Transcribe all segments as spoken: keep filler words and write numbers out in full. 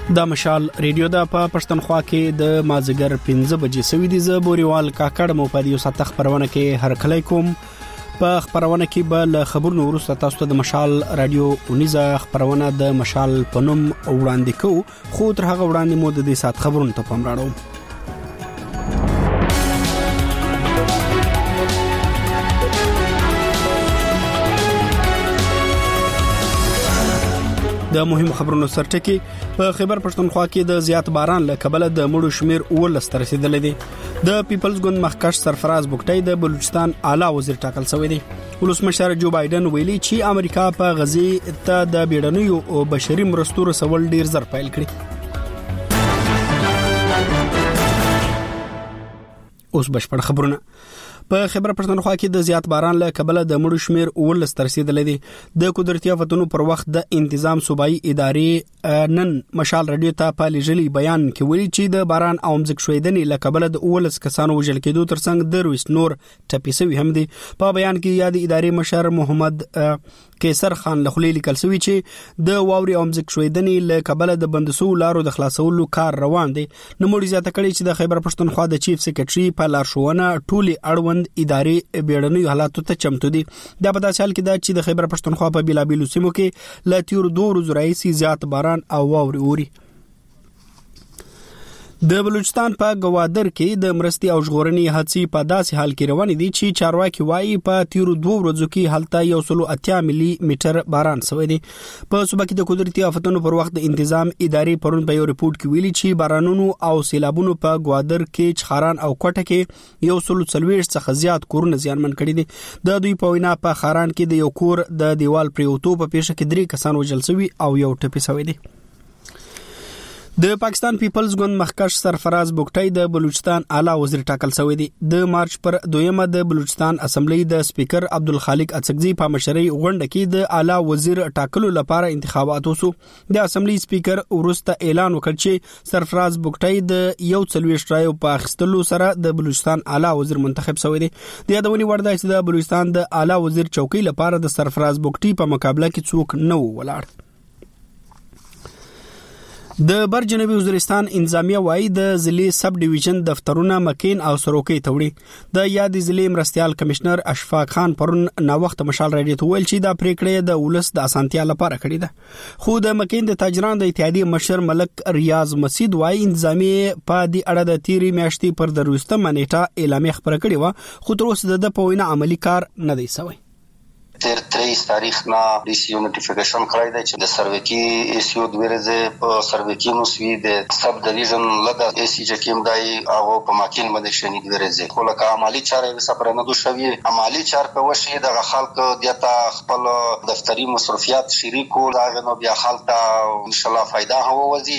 دا مشال ریډیو دا په پښتونخوا کې د مازیګر پنځه بجې سوي دي. زه بوريوال کاکړ مو په دې ساعت خبرونه کې هر کله کوم. په خبرونه کې به ل خبرونو ورسته تاسو ته د مشال رادیو اونیزه خبرونه د مشال پنوم وړاندې کو، خو تر هغه وړاندې مو د دې ساعت خبرونه ته پام راړو. د مهم خبرونو سرټکی په خیبر پښتونخوا کې د زیات باران له کبله د مړو شمیر اول ستر رسیدلې دي. د پیپلز ګوند مخکښ سرفراز بوکټي د بلوچستان اعلی وزیر ټاکل شوی دی. ولسمشر جو بایدن ویلي چې امریکا په غزي ته د بیړنیو او بشري مرستو رسول ډیر زر پیل کړي. اوس بشپړ خبرونه. په خیبر پښتونخوا کې د زیات باران له کبله د مړو شمیر اول ستر رسیدلې دي. د قدرتي آفتونو پر وخت د تنظیم صوبایي ادارې نن مشال رادیو ته په لېږلي بیان کې ویلي چې د باران او مځک شویدنې له کبله د اولس کسانو وژل کېدو ترڅنګ د رويس نور ټپي شوی هم دي. په بیان کې یاد ادارې مشر محمد کیسر خان له خلیل لیکل شوی چې د واوري او مځک شویدنې له کبله د بندسو لارو د خلاصولو کار روان دی. نو موږ زیاته کړی چې د خیبر پښتونخوا د چیف سیکریټري په لارښوونه ټولي اړوند ادارې بیړنیو حالاتو ته چمتو دي. دا په داسې حال کې ده چې د خیبر پښتونخوا په بیلابیلو سیمو کې له تیر دوه ورځې راهیسې زیات باران او واوري اوري. د بلوچستان په گوادر کې د مرستي او ژغورنې هڅې په داسې حال کې روان دي چې چارواکي وايي په تیر دوه ورځو کې هلته یو سل اتیا ملي میټر باران شوی دی. په صوبه کې د قدرتي آفتونو پر وخت د تنظیم ادارې پرون په یو ریپورت کې ویلي چې بارانونو او سیلابونو په گوادر کې چخاران او کوټه کې یو سل څلوېښت څخه زیات کورونه زیانمن کړي دي. د دوی په وینا په خاران کې د یو کور د دیوال پریوتو په پیښه کې درې کسان وژل شوي او یو ټپي شوی دی. د پاکستان پیپلز ګوند مخکښ سرفراز بوکټي د بلوچستان اعلی وزیر ټاکل شوی دی. د مارچ پر دویمه د بلوچستان اسمبلی د سپیکر عبدالخالق اڅکزي په مشرۍ غونډه کې د اعلی وزیر ټاکلو لپاره انتخابات وشو. د اسمبلی سپیکر ورسته اعلان وکړ چې سرفراز بوکټي د یو څلوېښت رایو په اخیستلو سره د بلوچستان اعلی وزیر منتخب شوی دی. د یادونې وړ ده چې د بلوچستان د اعلی وزیر چوکۍ لپاره د سرفراز بوکټي په مقابله کې څوک نه ولاړ. د بر جنوبي وزیرستان انتظامیه وايي د ضلعي سب ډیویژن دفترونه مکین او سروکي ته وړي. د یاد ضلعي مرستيال کمشنر اشفاق خان پرون نا وخت مشال رادیو ته ویل چې دا پریکړه د ولس د اسانتیا لپاره کړې ده. خو د مکین د تاجرانو د اتحادیې مشر ملک ریاض مسید وايي انتظامیه په دې اړه د تیری میاشتې پر دروسته منېټه اعلامیه خبره کړې و، خو تر اوسه د په وینا عملی کار نه دی شوی. تر تریس تاریخ نه ډي سي یو نوټیفیکیشن کړی دی چې د سروکي ایسیو د ورځې په سروکي مسوي د سب ډیویژن لګا ایسی چې کوم دی او په ماکین باندې شنی د ورځې خو لکه عملی چارې سفر نه دوه شوی عملی چار په وشي د خلک دته خپل دفتری مصرفيات شریکو راغ نو بیا خلک ان شاء الله فائدہ هووځي.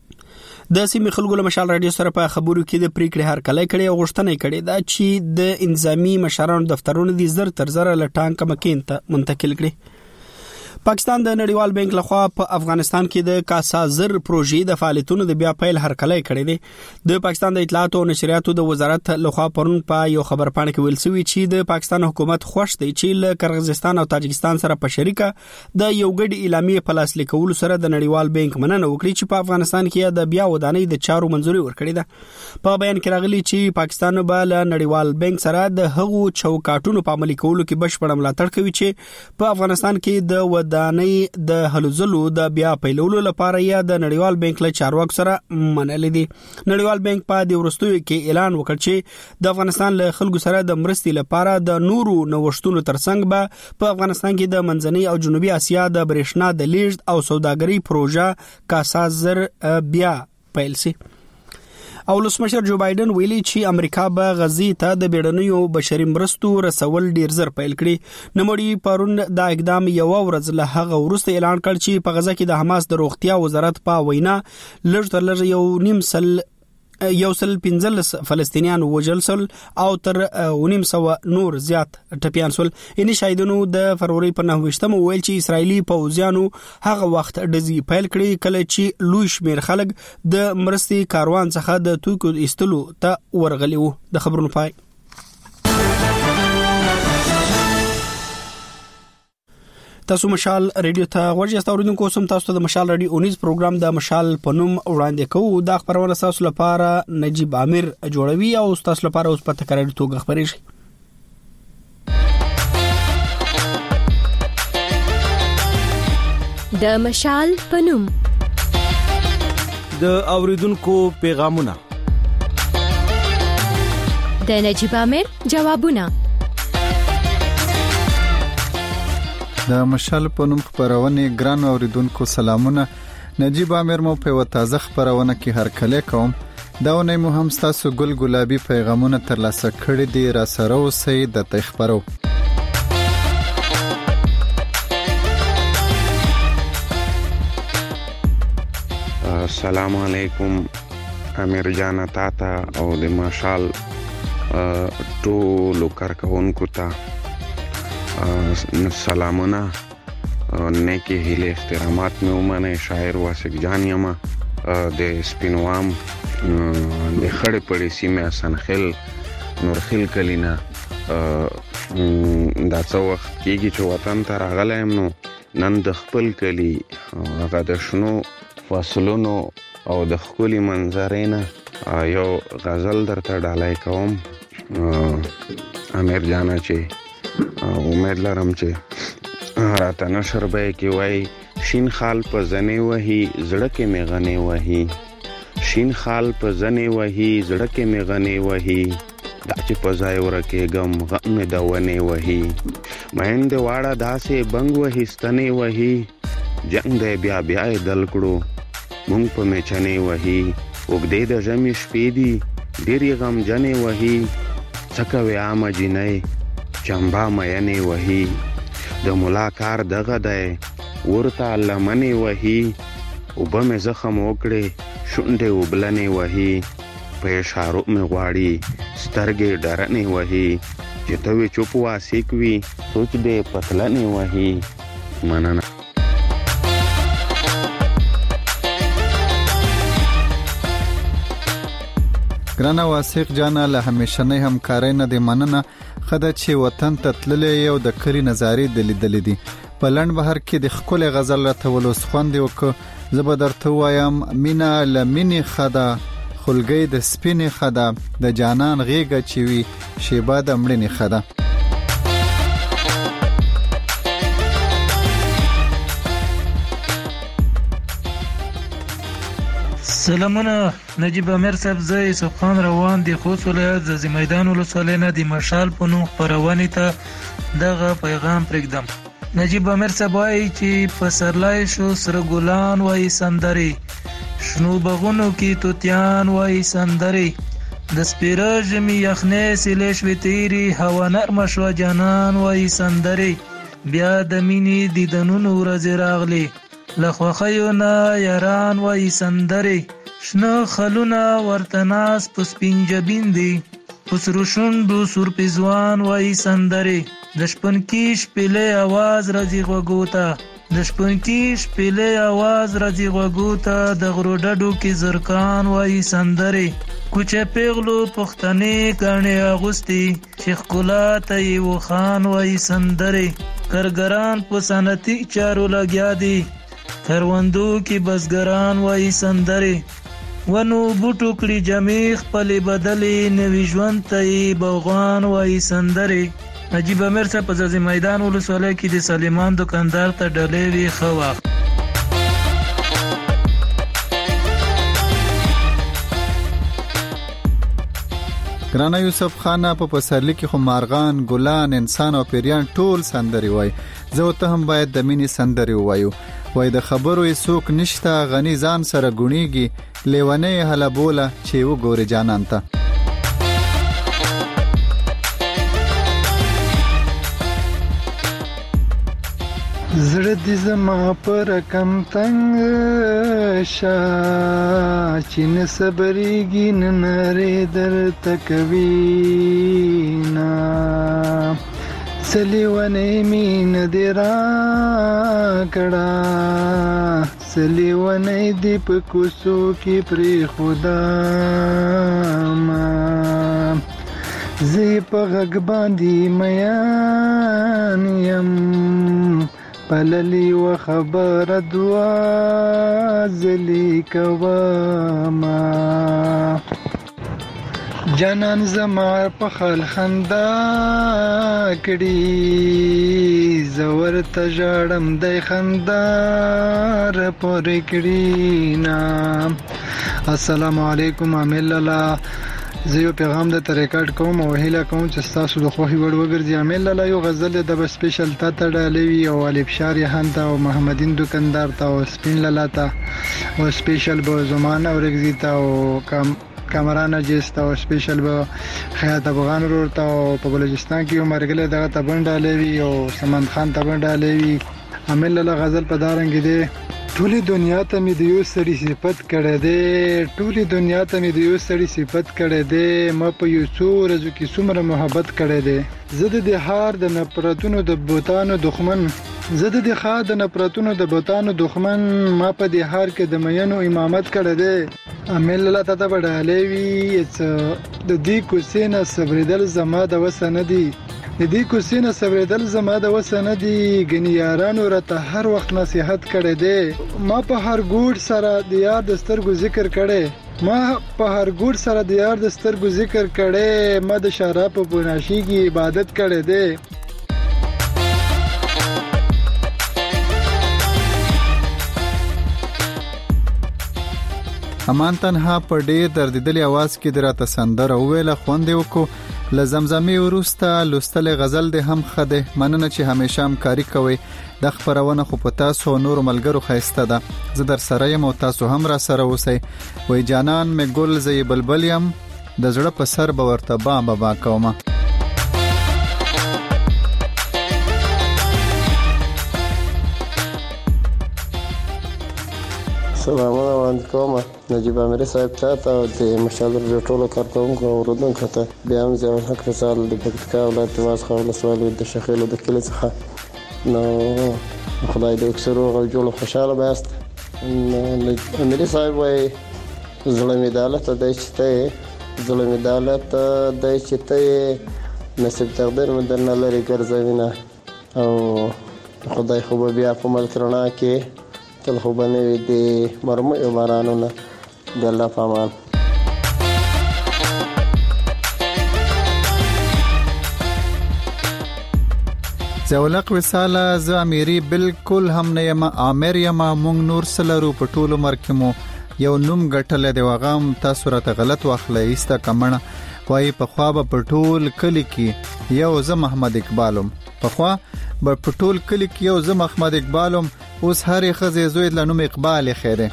د سیمې خلکو له مشال رادیو سره په خبرو کې د پریکړې هر کله کړي او غوښتنه کړي دا چې د انتظامی مشرانو دفترونو د زر تر زر له ټانک مکین ته منتقل کړي. پاکستان د نړیوال بانک لخوا په افغانستان کې د کاسا زر پروژې د فعالیتونو د بیا پیل هر کله کړي دي. د پاکستان د اطلاعات او نشریاتو د وزارت لخوا پرون په یو خبر پاڼه کې ویل شوی چې د پاکستان حکومت خوښ دی چې له قرغیزستان او تاجکستان سره په شریکه د یو ګډ اعلامیه په لاس لیکولو سره د نړیوال بانک مننه وکړي چې په افغانستان کې د بیا ودانۍ د چارو منځوري ورکړي ده. په بیان کې راغلي چې پاکستان به له نړیوال بانک سره د هغو چوکاټونو په عملي کولو کې بشپړ ملاتړ کوي چې په افغانستان کې د ودانۍ د هلوزلو د بیا پیلولو لپاره یا د نړیوال بانک له چارواکو سره منلې دي. نړیوال بانک په دې وروستیو کې اعلان وکړ چې د افغانستان له خلکو سره د مرستې لپاره د نورو نوښتونو ترڅنګ به په افغانستان کې د منځنۍ او جنوبي اسیا د برېښنا د لیږد او سوداګرۍ پروژه کاسا زر بیا پیل شي. او ولسمشر جو بایدن ویلي چې امریکا به غزي ته د بیړنیو بشري مرستو رسول ډیر زر پیل کړي. نموړي پرون دا اقدام یو ورځ له هغه وروسته اعلان کړ چې په غزا کې د حماس د روغتیا وزارت په وینا لږ تر لږه یو نیم سل یو سل پنځلس فلسطینیان وژل شول او تر ونیم سو نور زیات ټپیان شول. ان شاهدونو د فروری په نهویشتمه ویل چې اسرایلی پوځیانو هغه وخت ډزې پیل کړې کله چې لوی شمیر خلک د مرستې کاروان څخه د توکو ایستلو ته ورغلي وو. د خبرونو پای. تاسو مشال ریډیو ته ورجه ستوریدونکو سم تاسو د مشال ریډیو اونیز پروګرام د مشال پنوم وړاندې کوو. د خبرونه تاسو لپاره نجیب عامر جوړوي او تاسو لپاره اوس په تکرار توګه خبرې شي. د مشال پنوم د اوریدونکو پیغامونه، د نجیب عامر جوابونه. د مشال پنوم خبرونه ګران اوریدونکو سلامونه. نجیب عامر مو په وتازه خبرونه کې هر کله کوم. دا ونه مو هم تاسو ګل ګلابي پیغامونه ترلاسه کړی دي. را سره اوسئ د تخبرو. السلام علیکم امیر جان تاتا او د مشال ټولو کارکونکو ته سلامونه، نیکی هیله احترامات مې ومنه. شاعر واسق جان یم د سپینوام د خړې پړې سیمه سنخل نورخیل کلینا. دا څو وخت کېږي چې وطن ته راغلی یم، نو نن د خپل کلی هغه د شنو فاصلونو او د ښکلي منظرې نه یو غزل درته ډالۍ کوم. امیر جانا چې امید لرم چې راته نشر به یې کې وایي شین خال په زنې وهي زړه کې مې غنې وهي، شین خال په زنې وهي زړه کې مې غنې وهي، دا چې په ځای ورکېږم غم مې د ونې وهي، میندې واړه داسې بنګ وهي ستنې وهي، جنګ دی بیا بیا یې دل کړو مونږ په میچنې وهي، اوږدې د ژمي شپې دي ډېر یې غمجنې وهي، څه کوې عامه جینۍ چمبا مینې وهي، د ملا کار دغه دی ورته لمنې وهي، اوبه مې زخم وکړې شونډې وبلنې وهي، په اشارو مې غواړي سترګې ډرنې وهي، چې ته وې چوپ واسې کوي سوچ دې پتلنې وهي. مننه. ګرانه واسق جانا له همیشنۍ همکارۍ نه دی مننه. خدای چې وطن ته تللی یو د کری نظارې دلیدلې دي. په لنډ بهر کې د ښکلې غزل راته ولوس خوند وکړه. زه به درته وایم مینا له مینې خدا خلګۍ د سپینې خدا د جانان غیږه چې وي شیبه د مړینې خدا. سلامونه نجیب عامر صاحب، زه یوسف خان روان دی خوست ولایت زازی میدان ولسوالۍ نه د مشال په نوم خپرونې ته دغه پیغام پرېږدم. نجیب عامر صاحب وایي چې پسرلی شو سره ګلان وایي سندرې، شنو بغونو کې توتیان وایي سندرې، د سپیره ژمي یخنۍ سیلې شوې تیرې هوا نرمه شوه جانان وایي سندرې، بیا د مینې دیدنونو ورځې راغلې له خوښیو نه یاران وایي سندرې، شنه خلونه ورته ناست په سپین جبین دي په سرو شونډو سور پیزوان وایي سندرې، د شپونکي شپېلې اواز راځي غوږو ته، د شپونکي شپېلې اواز راځي غوږو ته، د غرو ډډو کې زرکان وایي سندرې، کوچه پیغلو پښتنې ګاڼې اغوستي چې ښکلا ته یې وخان وایي سندرې، کارګران په صنعتي چارو لګیا دي کروندو کې بزګران وایي سندرې، ونو بوټو کړي جامې خپلې بدلې نوي ژوند ته یې باغوان وایي سندرې. نجیب عامر صاحب په زازی میدان ولسوالۍ کې د سلیمان دکاندار ته ډالۍ وي. ښه وخت. ګرانه یوسف خانه په پسرلی کې خو مارغان ګلان انسان او پیریان ټول سندري وای. زه ته هم باید د مینې سندري وایو. وای د خبرو یې څوک نشته غنی ځان سره ګونیږي لیونې هله بوله چې وګوري جانان ته. زړه دې زما پر کم تنگ شا چې نه صبرېږي نه نارې درته کوي نه څه لیونۍ مینه دې راکړه څه لیونۍ دې په کوڅو کې پرېښودمه زه یې په غږ باندې میان یم پللی و خبر دوا زلی کواما جانان زما په خال خندا کړي زور ته ژړم د خندا را پورې کړي نا. السلام علیکم عامل الله، زه یو پیغام د ریکارډ کوم او هیله کوم چې تاسو د خوښي وړ وګرځي. عامل الله یو غزل د سپیشل تا ته ډالوي او الف شاری هانتا او محمدین دکاندار ته او سپین لالاتا او سپیشل به زمان او رگزیتا او کم کامران جستا او سپیشل به خیات افغان ورته او په بلوچستان کې مرګله دغه ته بندالوي او سمند خان ته بندالوي. عامل الله غزل په دارنګ دی. ټولې دنیا ته مې د یو سړي صفت کړی دی، ټولې دنیا ته مې د یو سړي صفت کړی دی، ما په یو څو ورځو کې څومره محبت کړی دی. زه د دې ښار د نفرتونو د بوتانو دښمن زه د دې ښار د نفرتونو د بوتانو دښمن ما په دې ښار کې د مینو امامت کړی دی. عامل الله ته ته بډالې وي د دې کوڅې نه صبرېدل زما د وسه نه دي، د دې کوڅې نه صبرېدل زما د وسه نه دي. ګنې یارانو راته هر وخت نصیحت کړی دی، ما په هر ګوډ سره د یار د سترګو ذکر کړی ما په هر ګوډ سره د یار د سترګو ذکر کړی ما د شراب په بناشي کې عبادت کړی دی. امان تنها په ډېر دردیدلي आवाज کې دراته سندره وویله، خوند وکړو. له زمزمې وروسته لوستل غزل دې هم ښه دی. مننه چې همیشه همکاري کوئ. د خپرونه خو په تاسو او نورو ملګرو ښایسته ده. زه در سره یم او تاسو هم را سره اوسئ. وای جانان مې ګل زه یې بلبل یم، د زړه په سر به ورته با با کومه. سلامونه وړاندې کوم نجیب امیر صاحب ته او د مشال د ټولو کارکونکو او اوریدونکو ته. بیا هم ضیاء الحق رسال د پکتیکا ولایت واسخه ولسوالۍ د شخیلو د کلي څخه. نو خدای دې اکثر او جوړ خوشاله باسته. امیر صاحب وای زړه مې دالت د چته زړه مې دالت د چته نصیب تقدیر مې درنه لري ګرځوینه او خدای خو بیا په ملک رڼا کې تل خو باندې دې مرمه یو بارانونه د الله پامان. زولق وساله ز امیری بالکل هم نه یم عامر یم. مونږ نور سلرو په ټولو مرکمو یو نوم ګټل دی وغام تاسو راته غلط واخلې ایسته کمنه. وای په خوا په ټول کلی کې یو ز محمد اقبالم په خوا په ټول کلی کې یو ز محمد اقبالم اوس هرې خزې زوی د نوم اقبال خیره.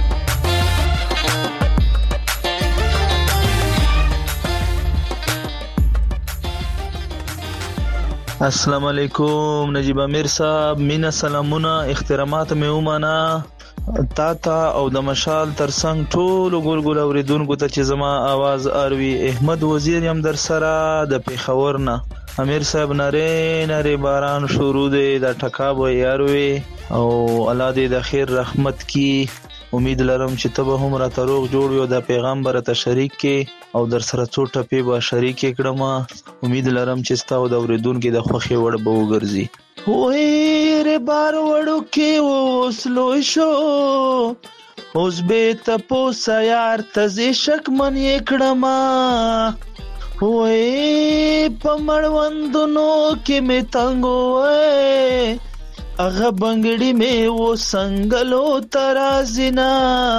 السلام علیکم نجیب امیر صاحب، مینا سلامونه احترامات مې ومنه تا ته او د مشال ترڅنګ ټولو ګل ګل اوریدونکو ته چې زما आवाज اروي. احمد وزیر یم در سره د پیښور نه. امیر صاحب ناره ناره باران شروع دی د ټکاب و یاروي او الله دې د خیر رحمت کی. امید لرم چې ته به هم را تروغ جوړ یو د پیغمبر ته شریک کې او در سره څو ټپې به شریک کړم. امید لرم چې ستا او د اوریدونکو د خوخي وړ به وګرځي. وې ر بار وړو کې وسلو شو اوس به تپو سیار تزې شک من یې کړم. وې په مړوندونو کې مې تنګو وې اغه بنگړی مې و سنگلو ترازینا.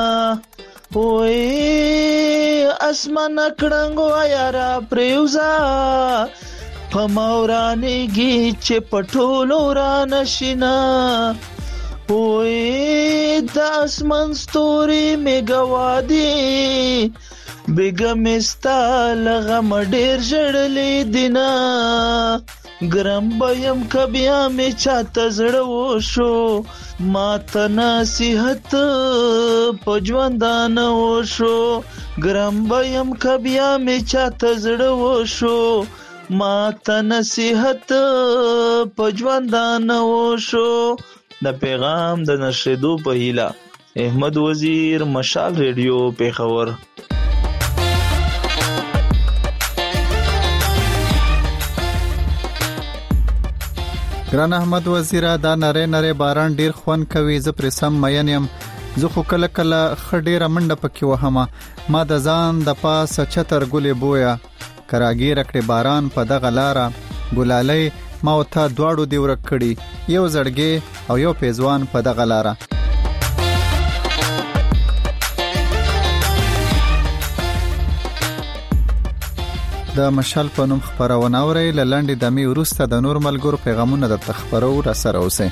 وې اسمان کړنګو یارا پریوزا پمورانی گی چې پټولو را نشینا. وې د اسمان ستوري مې گوادي بیگمستا لغم ډیر جړلې دینا. ګرم بیم کبیا می چاته زړه وشو ما ته نصیحت پجوندان وشو. ګرم بیم کبیا می چاته زړه وشو ما ته نصیحت پجوندان وشو. د پیغام د نشریدو په هیله احمد وزیر، مشال ریډیو پیښور. ګران احمد وزیر دا نری نری باران ډیر خوان کوي، زه پر سم مین یم، زه خو کله کله خډیره منډه پکې وهمه، ما د ځان د پاسه چتر ګلې بویا، کراګیر کړي باران په دغه لاره، ګلالۍ ما او تا دواړو دی ورک کړي، یو زړګي او یو پیزوان په دغه لاره. د مشال په نوم خبرونه اوري، لنډې دمي وروسته د نور ملګرو پیغامونه د تخبرو را سره اوسه.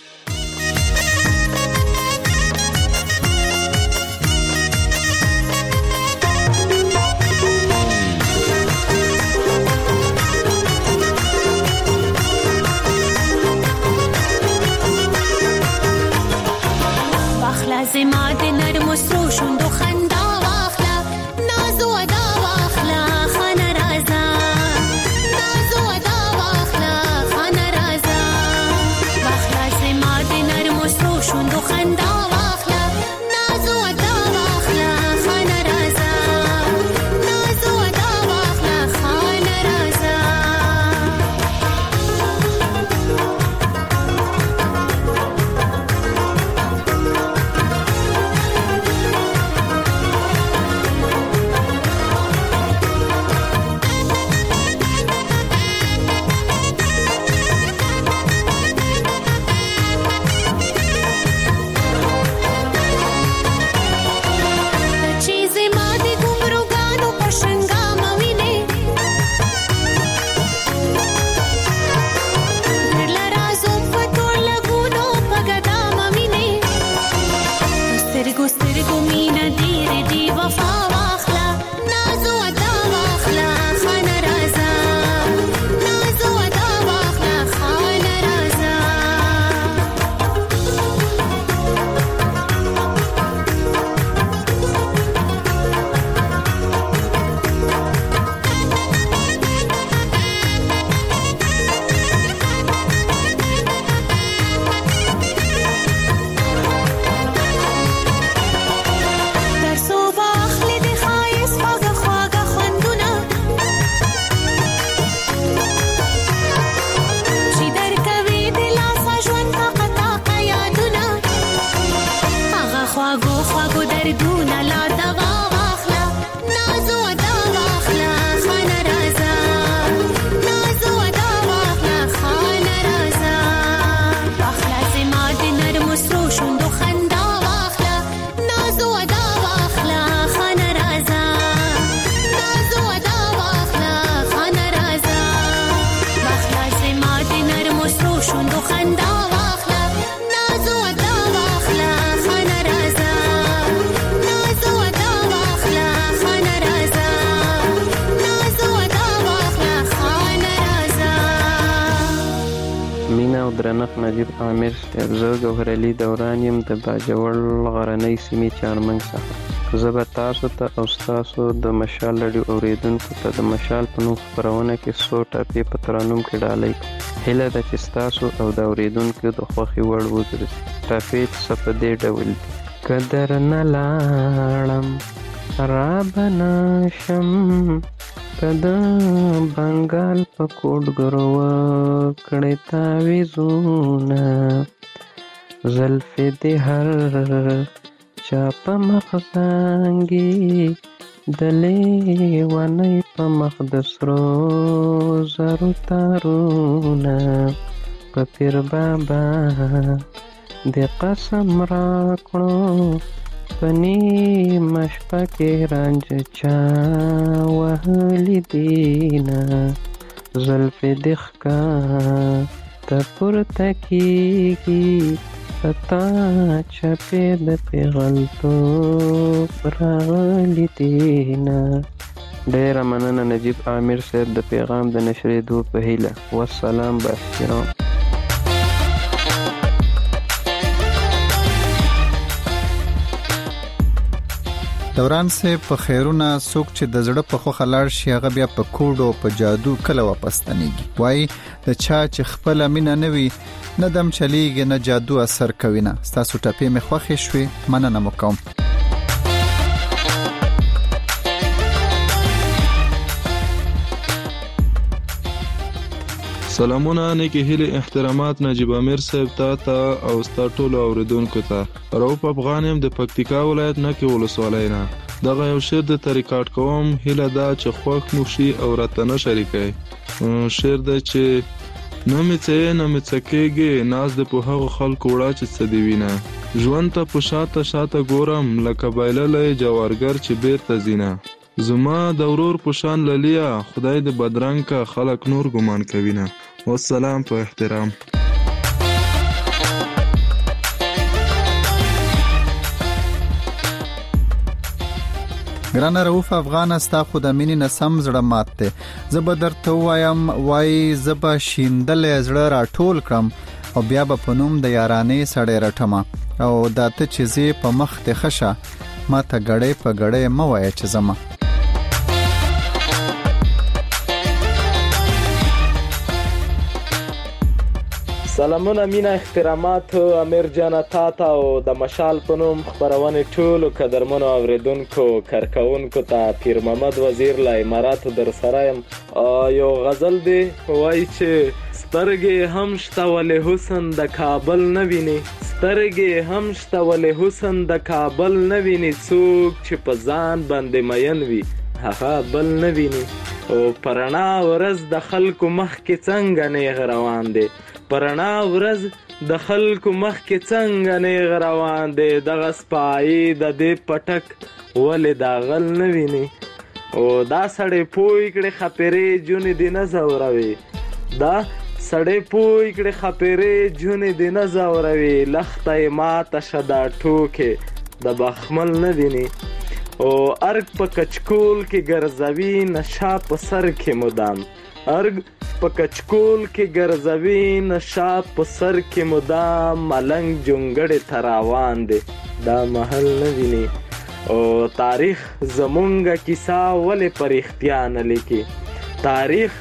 واخلا زما د نرم سرو شوندو خندا، واخلا نازو ادا، واخلا خانه رازا، نازو ادا، واخلا خانه رازا، واخلا زما د نرم سرو شوندو خندا، واخلا نازو ادا، واخلا خانه رازا، نازو ادا، واخلا خانه رازا. درنښت نجیب عامر صاحب، زه ګوهر علي دوران یم د باجوړ غرنۍ سیمې چارمنګ څخه. زه به تاسو ته او ستاسو د مشال رادیو اوریدونکو ته د مشال په نوم خپرونه کې څو ټاپې په ترانوم کې ډالۍ هیله ده چې ستاسو او د اوریدونکو د خوښې وړ وګرځي. ټاپې څه په دې ډول دي: که درنه لاړم را به نشم، که د بنګال په کوډګرو وکړې تاویزونه، زلفې دې هر چا په مخ زانګي، د لیونۍ په مخ د سرو زرو تارونه، په پیر بابا دې قسم راکړو، په نیمه شپه کې رنج چا وهلي دینه، زلفې دې ښکته پورته کېږي، پتا چپې د پیغلتوب راغلي دینه. ډېره مننه نجیب عامر صاحب د پیغام د نشرېدو په هیله. والسلام با احترام. دوران صاحب په خیرونه څوک چې د زړه په خوخه لاړ شي هغه بیا په کوډو په جادو کله واپس تنيږي. وای د چا چې خپل مینه نه وي نه دم چلیږي نه جادو اثر کوي. نه تاسو ټپې مې خوښې شوې، مننه مو کوم. سلامونه نیکی هیله احترامات نجیب امیر صاحب ته ته او ستا ټولو اوریدونکو ته. رؤف افغان یم د پکتیکا ولایت نکې ولسوالۍ نه. دغه یو شعر درته ریکارډ کوم، هیله ده چې خوښ مو شي او راته نه شریکئ. شعر دی چې نه مې څه یې نه مې څه کېږي، ناز د په هغو خلکو وړه چې څه دې وینه. ژوند ته په شاته شاته ګورم لکه بایللی جوارګر چې بیرته ځینه. زما د ورور په شان للیا، خدای د بدرنګ کا خلک نور ګمان کوینه. والسلام په احترام. ګرانه رؤف افغان ستا خو د مینې نه سم زړه مات دی. زه به درته ووایم وایي زه به شیندلی زړه راټول کړم او بیا به په نوم د یارانې سړی رټمه. او دا ته چې زی په مخ دې ښه شه، ما ته ګړی په ګړی مه وایه چې زما. سلامونه مینا احترامات امیر جان تا ته او د مشال په نوم خپرونې ټولو قدرمنو اوریدونکو کارکوونکو ته پیر محمد وزیر له اماراتو در سره یم. یو غزل دی وایي چې سترګې هم شته ولې حسن د کابل نه ویني، سترګې هم شته ولې حسن د کابل نه ویني، څوک چې په ځان باندې مین وي هغه بل نه ویني. او پرانا ورځ د خلکو مخ کې څنګه نیغ روان دی، پرانا ورځ د خلکو مخ کې څنګه نیغ روان دی، دغه سپایي د دې پټک ولې دا غل نه ویني. او دا سړی پوی کړي خپرې جونې دې نه ځوروي، دا سړی پوی کړي خپرې جونې دې نه ځوروي، لخته یې ماته شه دا ټوکې د بخمل نه ویني. او ارګ په کچکول کې ګرځوي نشا په سر کې مدام، ارګ په کچکول کې ګرځوي نشا په سر کې مدام، ملنګ جونګړې ته روان دی دا محل نه ویني. او تاریخ زمونږه کیسه ولې په رښتیا نه لیکي، تاریخ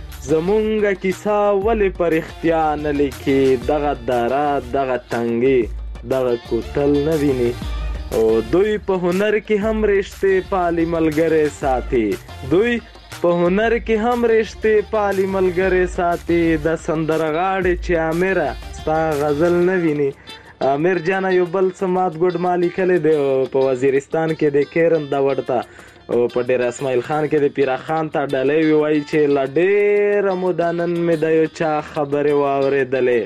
زمونږه کیسه ولې په رښتیا نه لیکي، دغه دره دغه تنګي دغه کوتل نه ویني. او دوی په هنر کې هم رشته پالي ملګری ساتي، دوی په هنر کې هم رشته پالي ملګری ساتي، د سندرغاړي چې اميره ستا غزل نه ویني. امیر جان یو بل سمات ګډ مالی کله دی په وزیرستان کې د کیرن دا ورته او په ډیر اسماعیل خان کې د پیرا خان ته ډلې وی چې لډېر مودانن مې د یو چا خبره واورېدلې،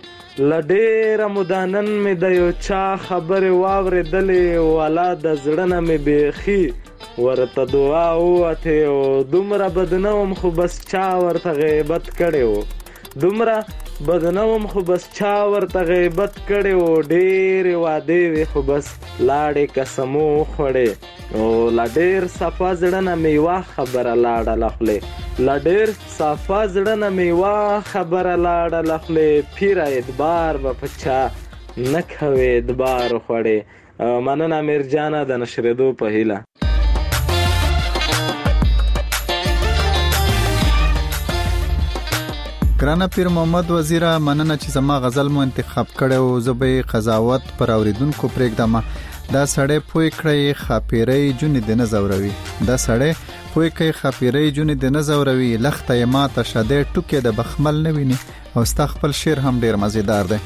لډېر مودانن مې د یو چا خبره واورېدلې، والا د زړه نه مې بیخي ورته دعا وته او دومره بدنوم خو بس چا ورته غیبت کړي وو، دومره بدنوم خو بس چا ورته غیبت کړي وو، ډېرې وعدې وې خو بس لاړې قسمو خوړې، او لا ډېر صفا زړه نه مې یوه خبره لاړه له خولې، لا ډېر صفا زړه نه مې یوه خبره لاړه له خولې، پیره اعتبار به په چا نه کوې اعتبار خوړې. مننه امیر جانه د نشرېدو په هیله. ګرانه پیر محمد وزیره مننه چې زما غزل مو انتخاب کړی او زه به قضاوت پر اوریدونکو پرېږدم. دا سړی پوی کړی خاپیرۍ جونې دې نه ځوروي، دا سړی پوی کړی خاپیرۍ جونې دې نه ځوروي، لخته یې ماته شه دی ټوکې د بخمل نه ویني. او ستا خپل شعر هم ډېر مزیدار دی.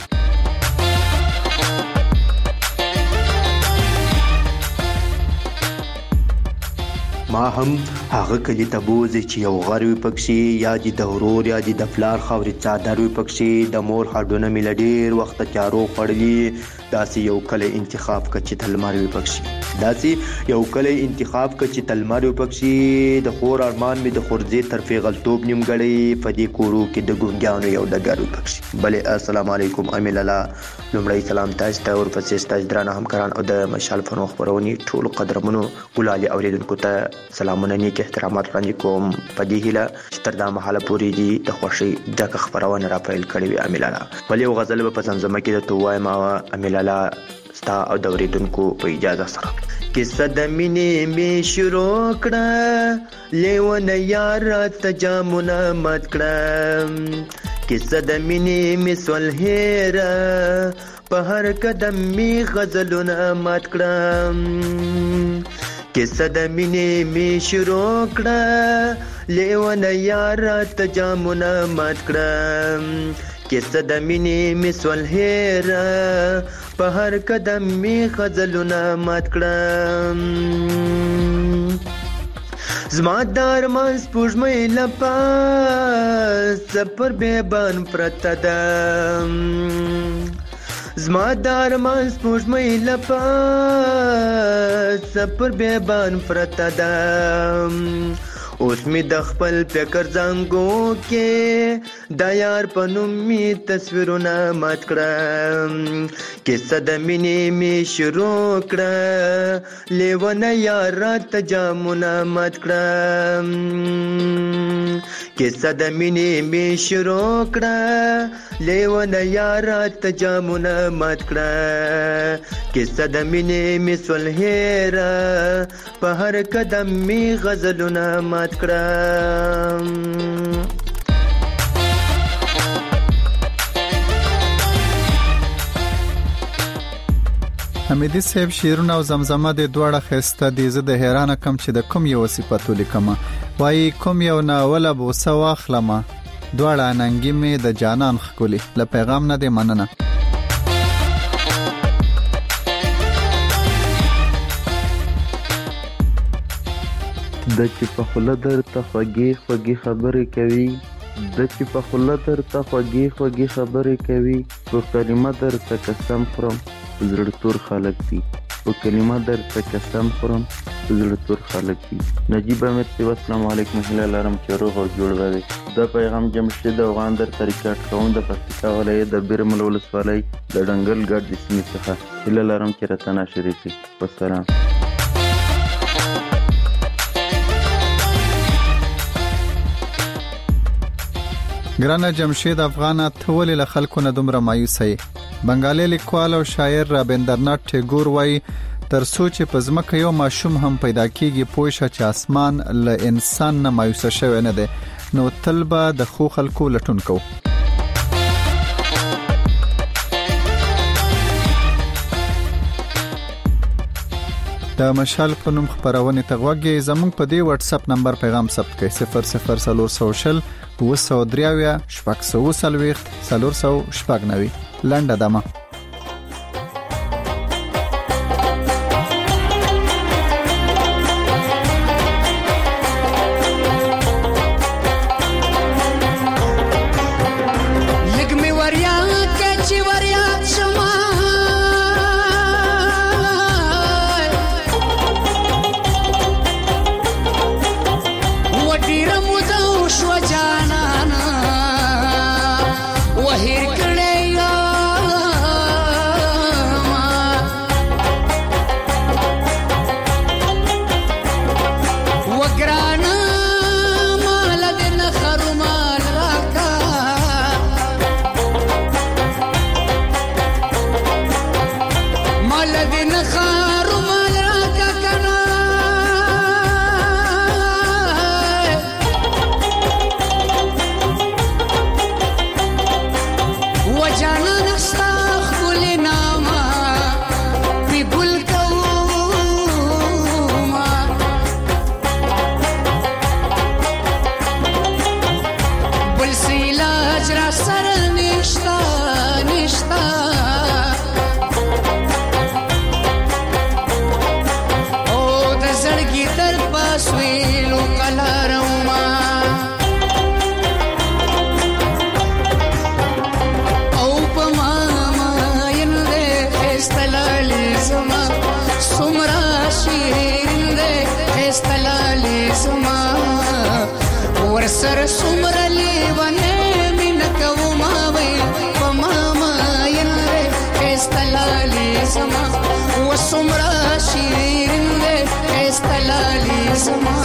ما هم هغه کلی ته بوزي چې یو غر وي پکښې، یا دې د ورور یا دې د پلار خاورې څادر وي پکښې، د مور هډونه مې له ډېر وخته تیارو خوړلي، داسې یو کلی انتخاب که چې تلمر وي پکښې، داسې یو کلی انتخاب که چې تلمر وي پکښې، د خور ارمان مې د خورځې تر فیغلتوب نیمګړی، په دې کورو کې د ګونګیانو یو ډګر وي پکښې. بلې السلام علیکم امیل الله. لومړی سلام تاسو ته، ورپسې ستاسو درانه همکاران او د مشال فنو خپرونې ټولو قدرمنو ګلالي اوریدونکو ته سلامونه نیک احترامات وړاندې کوم، په دې هیله چې تر دا مهاله پورې دې د خوښۍ ډکه خپرونه را پیل کړې وي امیل الله. بل یو غزل به په زمزمه کې درته ووایم امیل الله ستا او د اوریدونکو په اجازه سره. کیسه د مینې مې شروع کړه، لیونه یار راته جامونه مات کړه، کیسه د مینې مې سول هیره، په هر قدم مې غزلونه مات کړه، کیسه د مینې مې شروع کړه، لیونه یار ته جامونه مات کړه کیسه د مینې مې سول هیره په هر قدم مې غزلونه مات کړه زما د ارمان سپوږمۍ له پاسه پر بیابان پرته ده زما د ارمان سپوږمۍ له پاسه پر بیابان پرته ده اوس می د خپل فکر زنګو کې د یار په نوم می تصویرونه مات کړه کیسه د مینې می شروع کړه لیونه یار راته جامونه مات کړه کیسه د مینې می شروع کړه لیونه یار راته جامونه مات کړه کیسه د مینې می سول هیره په هر قدم می غزلونه مات کړه حمیدی صاحب شیرونه او زمزمه د دوړه خسته دي زه د حیرانه کم چې د کوم یو صفاتو لیکم وای کوم یو ناول بوسه واخلمه دوړه ننګي می د جانان خکولي ل پیغام نه دی مننه د چې په خوله درته خوږې خوږې خبرې کوي د چې په خوله درته خوږې خوږې خبرې کوي په کلمه درته قسم خورم زړه تور خلک دي په کلمه درته قسم خورم زړه تور خلک دي نجیب امیر صاحب السلام علیکم هیله لرم چې روغ او جوړ وئ دا پیغام جمشید افغان در طریقات کوم د پکتیکا ولایت د بیرمل ولسوالۍ د ډنګل ګډ د سیمې څخه هیله لرم چې راته نشریږي والسلام ګرانه جمشید افغانه ته ولې له خلکو نه دومره مایوسه یې بنګالي لیکوال او شاعر رابندرنات ټیګور وایي تر څو چې په ځمکه یو ماشوم هم پیدا کیږي پوه شه چې اسمان له انسان نه مایوسه شوی نه دی نو تل به د خو خلکو لټون کوو د مشال په نوم خبرونه تغوږی زموږ په دی واتس اپ نمبر پیغام ثبت کړئ صفر صفر صفر سوشل وسو دریاویا شپږ سو سلويخت سلور سو شپږ نوي لنډه دمه سر سمر لیوانه من کوما وی پماما ینره استلالی سما و سمر شیرین ده استلالی سما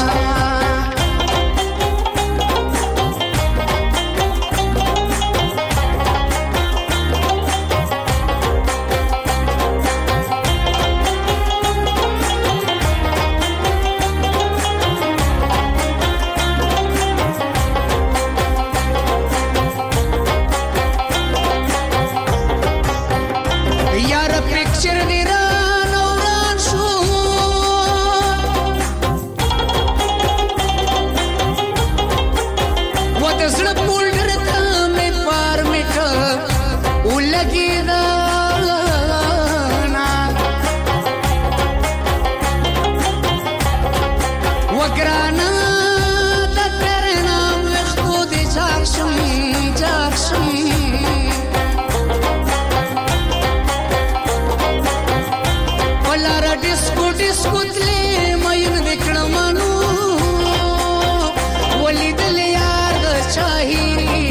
د زړه پولډر ته مې فارمیټ ولګېده وګرانه د تیرې نام ویښتو دې چاک شم چاک شم په لاره ډسکو ډسکو تلې مین دې کړمنو ولیدل یار د چاهي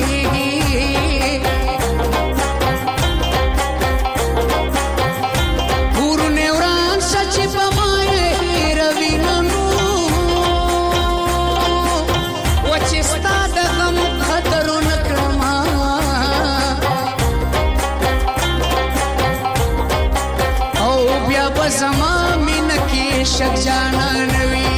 زما مینه کې شک جانان وي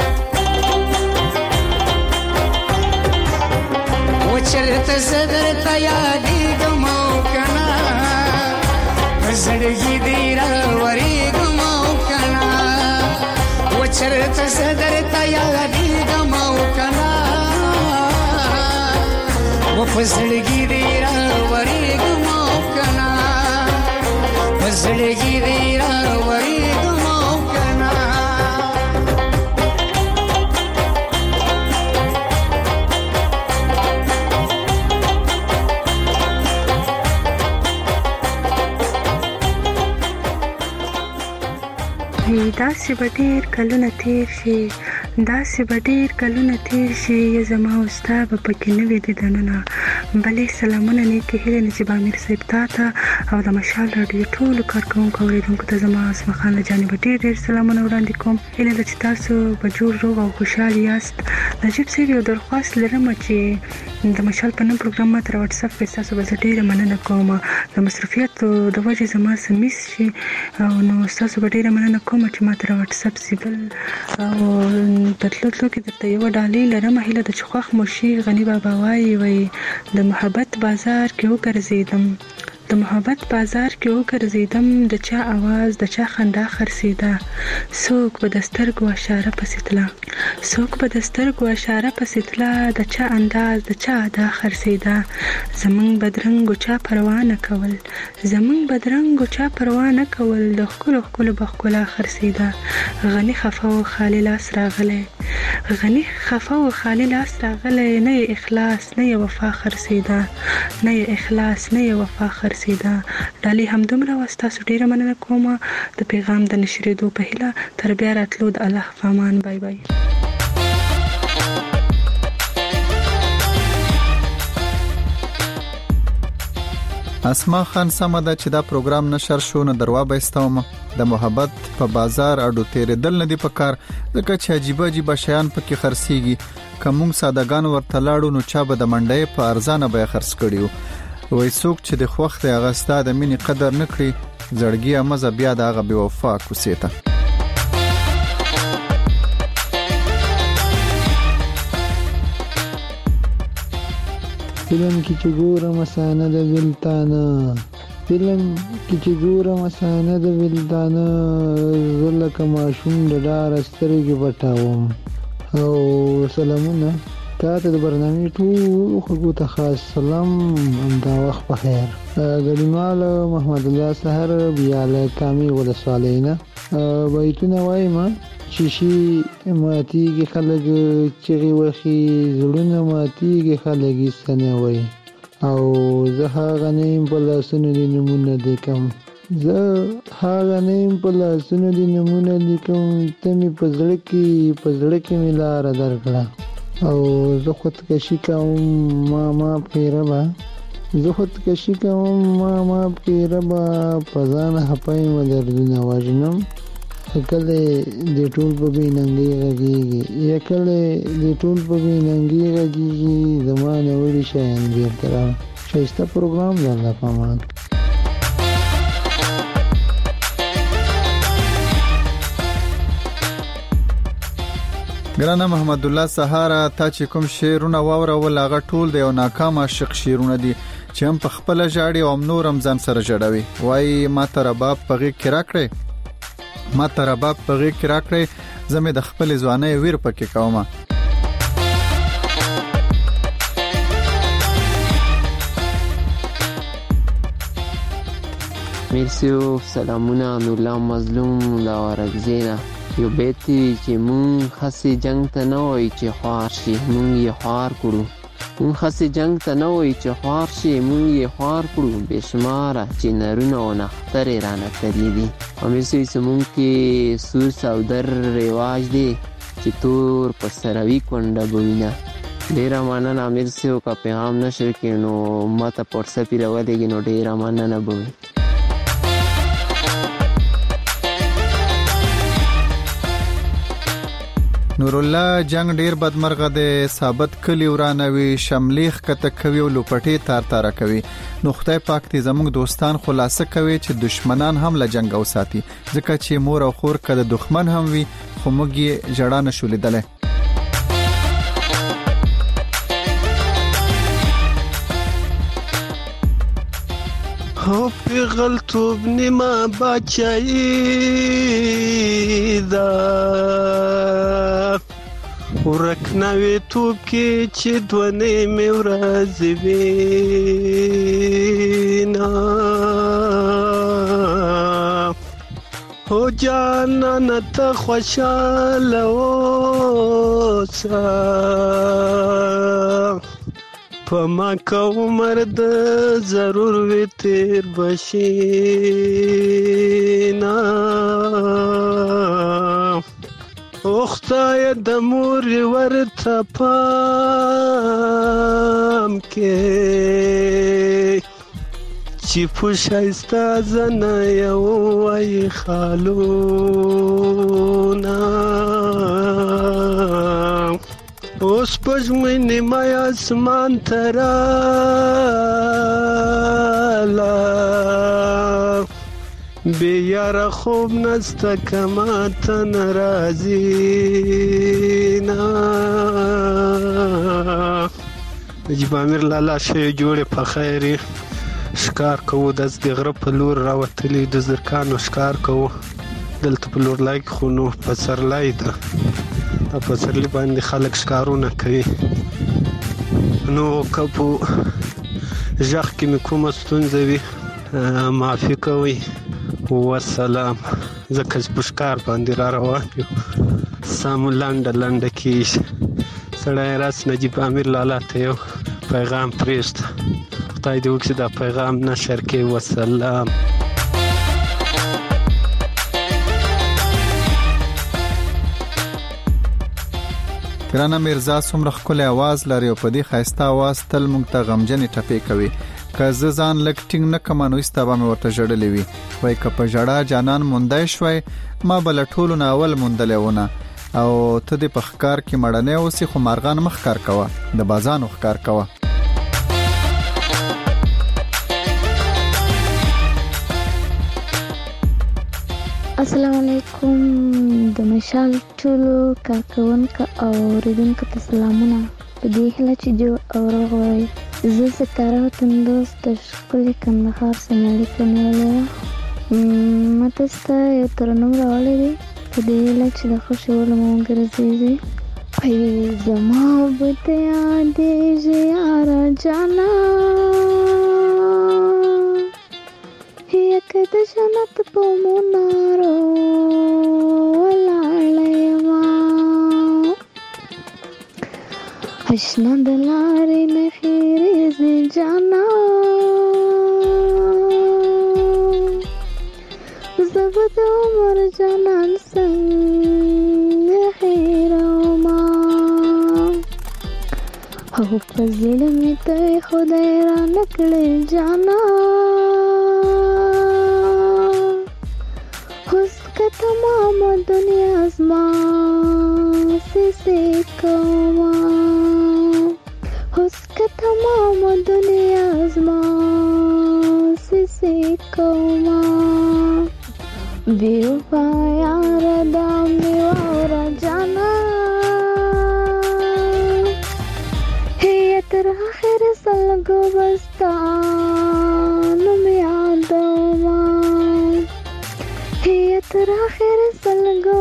و چرته زدر ته یادېږم او که نه په زړګي دې راورېږم او که نه و چرته زدر ته یادېږم او که نه و په زړګي دې راورېږم او که نه په زړګي دې راورېږم او که نه داسې به ډېر کلونه تېر شي داسې به ډېر کلونه تېر شي زما او ستا به پکې نه وي دیدنونه بلې سلامونه نیکې هیلې نجیب امیر صاحب تا ته او د مشال راډیو ټولو کارکوونکو اورېدونکو ته زما اسمه خان له جانبه ډېر ډېر سلامونه وړاندې کوم هیله ده چې تاسو به جوړ روغ او خوشحال یاست نجیب صاحب یو درخواست لرم چې د مشال په نوم پروګرام ماته را وټساپ کې ستاسو به زه ډېره مننه کوم د مصروفیاتو د وجې زما څه میس شي او نو ستاسو به ډېره مننه کوم چې ماته را وټساپ سي بل او په تلو تلو کې درته یوه ډالۍ لرم هیله ده چې خوښ مو شي غني بابا وایي وایي د محبت بازار کې وګرځېدم د محبت بازار کې وګرځېدم د چا आवाज د چا خندا خرڅېده څوک به د سترګو اشاره پسې تله څوک به د سترګو اشاره پسې تله د چا انداز د چا ادا خرڅېده زمونږ بدرنګو چا پروا نه کول زمونږ بدرنګو چا پروا نه کول د ښکلو ښکلو به ښکلا خرڅېده غني خفه و خالي لاس راغلی غني خفه و خالي لاس راغلی نه یې اخلاص نه یې وفا خرڅېده نه یې اخلاص نه یې وفا خرڅېده سیدا ډالۍ همدومره وه ستاسو ډېره مننه کوم د پیغام د نشرېدو په هیله تر بیا راتلو د الله په امان بای بای اسما خان سمه ده چې دا پروګرام نشر شو نو دروا بهستوم د محبت په بازار اډو تیرېدل نه دی پکار ځکه چې عجیب عجیب شیان پکې خرڅيږي کوم سادهګان ورته لاړو نو چا به د منډې په ارزانه به خرڅ کړیو وای څوک چې د خوخت اغستا د مینې قدر نکړي زړګي امزه بیا د هغه بے وفا کوسیته فلم کې چې ګورم اسانه د ولتانه فلم کې چې ګورم اسانه د ولتانه زلک ماشوم د ډار سترګې پټاوم او سلامونه تاسو د برنامه ټول خلکو ته خاص سلام دا وخت په خیر ګډونوال محمد الله سحر بیا له کامي ولسوالینا بایتونه وایم چې شي ماتيږي خلک چې وخی زړونه ماتيږي خلک سنه وای او زه هغه نیم په لاسونو دې نمونه لیکم زه هغه نیم په لاسونو دې نمونه لیکم ته مې په زړه کې په زړه کې مې لار درکړه او زه خودکشي کوم ما ما پیربا زه خودکشي کوم ما ما پیربا پزان هپای مدردونه واجنم کله د ټول په بیننګي غږیږي یا کله د ټول په بیننګي غږیږي زمانه وړي شین بیرته شایسته پروګرام د الله پامان ګرانه محمد الله سهارا تا چې کوم شعرونه واوره ولغه ټول د یو ناکام عاشق شعرونه دي چې هم په خپل جاړي او نور رمضان سره جوړوي وای ما تر باب پغې کرا کړې ما تر باب پغې کرا کړې زمې د خپل ځواني ویر پکې کومه مرسیو سلامونه نورالله مظلوم له ورکزینا یو بیت دی چې مونږ هسې جنگ ته نه وایي چې خوار شي مونږ یې خوار کړو مونږ هسې جنگ ته نه وایي چې خوار شي مونږ یې خوار کړو بېشماره چې نرونه او نخترې رانه تللي دي او مرسیو زمونږ کې سور سودر رواج دی چې تور په سروي کونډه به وینه ډېره مننه مرسیو که پیغام نشر کړي نو ما ته په وټساپ یې راولېږي نو ډېره مننه به وي نورالله جنگ ډیر بدمرغه دی ثابت کلی ورانوي شملیخ کته کوي او لوپټي تار تار کوي نو خدای پاک دې زموږ دوستان خلاصه کوي چې دشمنان هم له جنگ او ساتي ځکه چې مور او خور کده دښمن هم وي خو موږ یې جړا نشو لیدلی هو پیغلتوب نیمه بچایی دا ورک نوی توب کې چې دونه مې ورځې وینا هو جانانه ته خوشاله اوسه په ما که عمر د ضرور وي تیر بشینا او خدای د مور ورته پام کې چې په ښایسته زنه یو وایي خالونه اوس پژمې نیمه اسمان ته راله بې یاره خوب نسته که ماته نه راځي نه نجیب امیر لالا ښې جوړې په خیر ښکار کوو داسې د غره په لور راوتلي د زرکانو ښکار کوو دلته په لورلای کې خو نو پسرلی ده دا پسرلی باندې خلک ښکارونه کوي نو که په غږ کې مې کومه ستونزه وي معافي کوئ والسلام ځکه چې په ښکار باندې را روان یو سمو لنډه لنډه کېږي سړی راس نجیب امیر لالا ته یو پیغام پرېږده خدای دې وکړي دا پیغام نشر کړي والسلام ګرانه میرزا څومره ښکلی اواز لري او په دې ښایسته اواز تل موږ ته غمجنې ټپې کوي که زه ځان لږ ټینګ نه کړم نو ایسته به مې ورته ژړلې وي وایي که په ژړا جانان موندی شوی ما به له ټولو نه اول موندلی ونه او ته دې په ښکار کې مړنی اوسې خو مارغان مه ښکار کوه د بازانو ښکار کوه السلام علیکم د مشال ټولو کارکونکو او اوریدونکو ته سلامونه په دې هیله چې جو او روغ وئ زه ستاره وطندوس د ښکلي کندهار څخه اړیکه نیولې وه ما تاسو ته یو ترنم راوړی دی په دې هیله چې د خوښې وړ مو وګرځېږي ای زما به ته یادېږي یاره جانا که د جنت په منارو ولاړه یمه اشنا د لارې نښې ریزې جانا زه به د عمر جانان څنګه هېرومه او په زړه مې ته خدای رانه کړې جانا تمام دنیا زما سې کوما اوس که تمام دنیا زما سې کوما بیوفا یاره دا مې واوره جانا هی تر آخره سلګو بستا نو مې یادومه تر آخر سلګو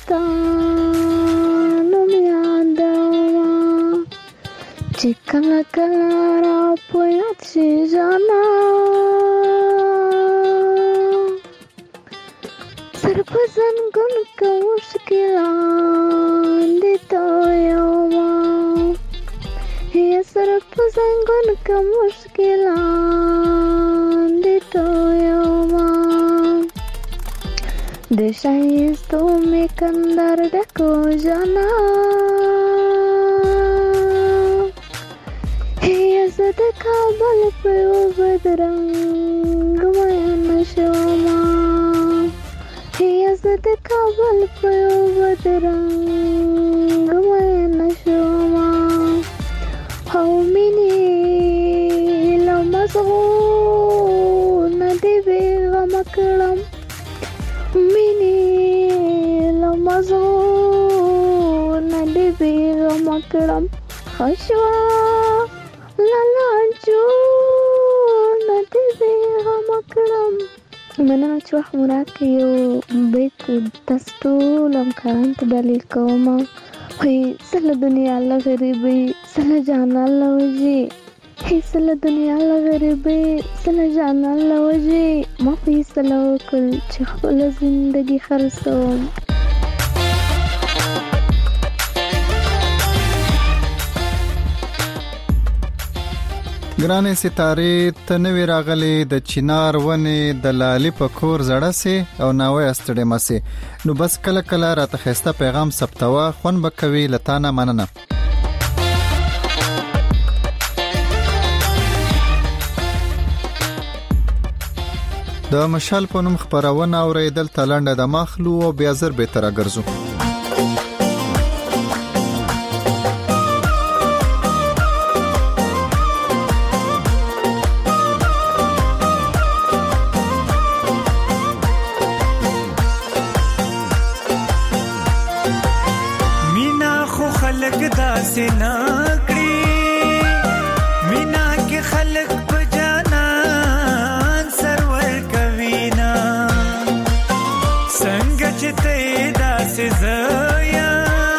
بستانو مې یادوه چې کله کله را په یاد شي جانا په زنګون کې مشکلان دي تو یوما یا سر په زنګون کې مشکلان دي تو یوما د شایستو مې کندر ډکو جانا یا زه د کابل په یو بدرنګ میین شوما یا زه د کابل په یو بدرنګ میین شوما او مینې له مزغو نه دې بېغمه کړم مینې له مزغو نه دې بېغمه کړم ښه شوه لالانچو نه دې بېغمه کړم. مننه چې وخت مو راکړی یو بیت تاسو ټول همکارانو ته ډالۍ کومه وایي څه له دنیا له غریبۍ څه له جانان له وجې هې څه له دنیا له غریبۍ څه له جانان له وجې ما فیصله وکړ چې خپله زندګي خرڅوم. ګرانې ستارې ته نوې راغلې د چینار ونې د لالي په کور زړه سي او ناوې استړې مسي نو بس کله کله راته خسته پیغام ثبتوا خون بکوي لتانه مننه. د مشال په نوم خبرونه اوریدل تلنده د مخلو او بیا زر به تر ګرځو. سنا کړی مینا کې خلق په جانان سرور کوینا څنګه چې ته داسې زیا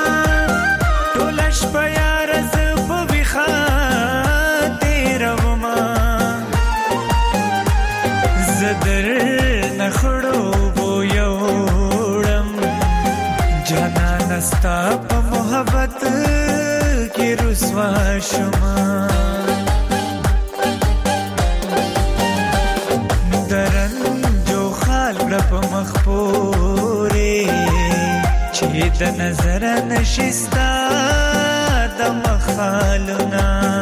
ټولش په یار ز په وخا تیروما زدر نخړو بو یوړم جانان استا په محبت کی رسوا شما درن جو خال رب مخبوری چه د نظر نشستا د مخالنا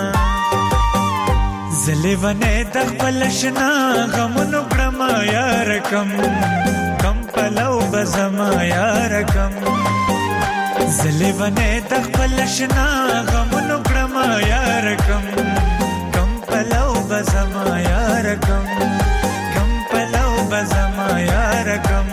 زلیونه د خپلشنا غمونو کرما یارکم کم پلو بزما یارکم زلیونه د خپلشنا غمونو کرما یارکم کم پلو بزما یارکم کم پلو بزما یارکم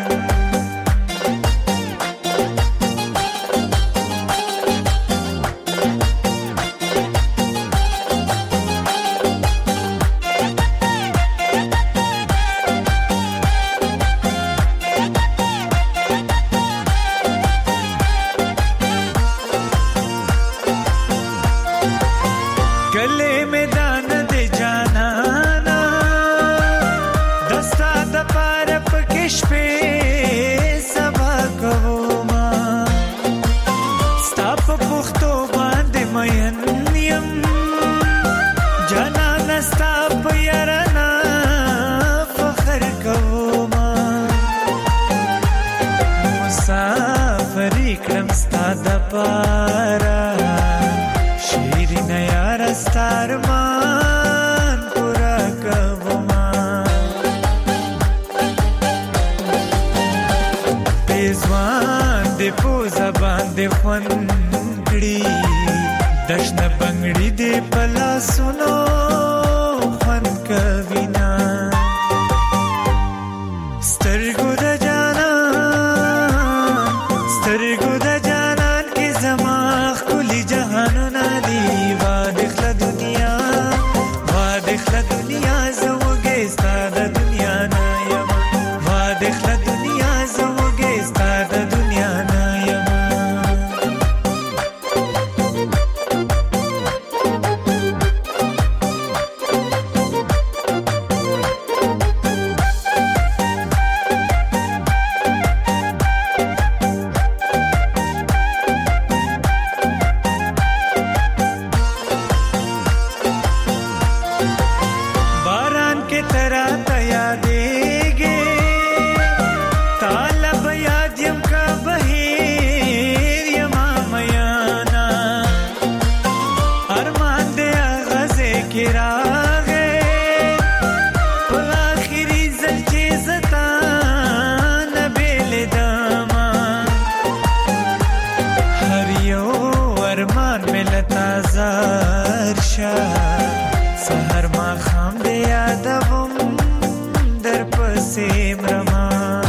ترا تیادېږي طالب یاد یم کا بهیر یما میانا ارمان دې غزه کې راغې په آخري ځل چې زتا نه بېلېدمه هر یو ارمان مې له تازه شه سهار ماښام دې یادوم در پسې مرمه